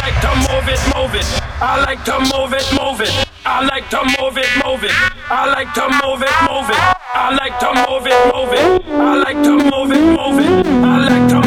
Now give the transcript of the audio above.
like to move it, move it. I like to move it, move it. I like to move it, move it. I like to move it, move it. I like to move it, move it. I like to move it, move it. I like to